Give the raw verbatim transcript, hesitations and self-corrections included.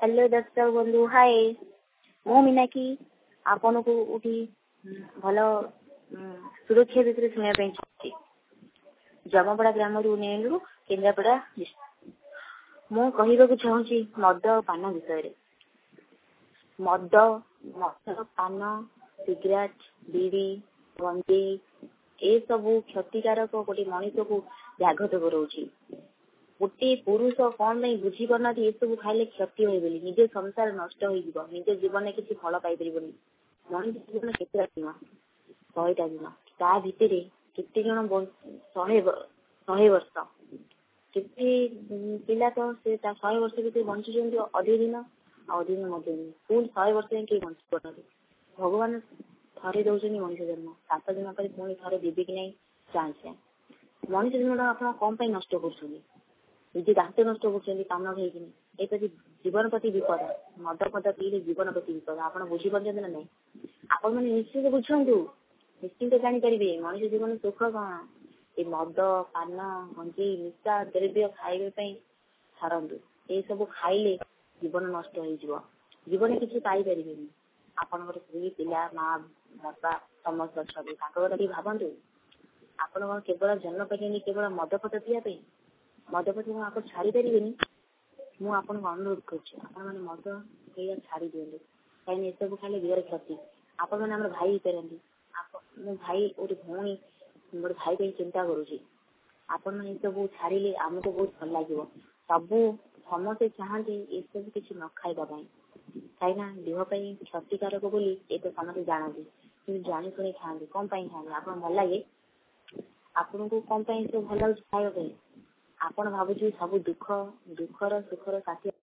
hello दर्शक बंधु हाय मु मीनाक्षी आपन को उठी भल सुरक्षा विषय शुणा चाहिए जमपड़ा ग्राम नेलू केन्द्रापड़ा मु कहवाक चाहूँगी मद पान विषय मद मद पान सिगरेट बीड़ी गंजे ए सबू क्षतिकारक गोटे मनीष को व्याघत कराऊँगी गोटे पुरुष कौन नहीं बुझी पारना ये सब खाइले क्षति हो निज संसार नष्ट हो निज जीवन में किसी फल पाई परिबनी मनीष जीवन केतटा दिन शहेटा दिन ता भितर केते जन शहे शहे वर्ष केते पिला तो से शहे वर्ष भितर बंचुंट अधिक दिन अधिक मध्य दिन पुणी शहे वर्ष जाए किए बंची पार भगवान थे दौरान मनीष जन्म सात दिन पर पुणी थे देवी कि नहीं चांस मनीष जन्म आप कौन नष्ट कर निजे दांत नष्ट कर पान खाई प्रति जीवन प्रति विपद मद पद पीले जीवन प्रति विपद आप बुझी पार्टी ना नहीं आपण मैंने निश्चित बुझु निश्चिंत जापर मनीष जीवन सुख कौन ये मद पान गंजे निशा द्रव्य खाइबा छाड़ू ये सब खाइले जीवन नष्ट हो जीवन किसी पाइपर आपंकर स्त्री पिला माँ बापा समस्त अच्छा कथा भावतु आपण केवल जन्म पाई केवल मद पद पीवा मद पद आप छाड़ी पारे मुझे अनुरोध कर मद पीवा छाड़ी दिखाँ कहीं ये सब खाइले देहर क्षति आप मैंने भाई पारती मो भाई गोटे भौणी गोटे भाई पर चिंता करुँची आपण मैंने सब छाड़े आमको बहुत भल लगे सबू समस्ते चाहती ये सब किसी न खाइबापी कहीं देहपाई क्षतिकारक बोली ये तो समझे जानती कि जाशुणी खाते कौन खाते आप भल लगे आपन को कौन सब भल लगे खावाई आपण भावुँ सब दुख दुखर सुखर साथी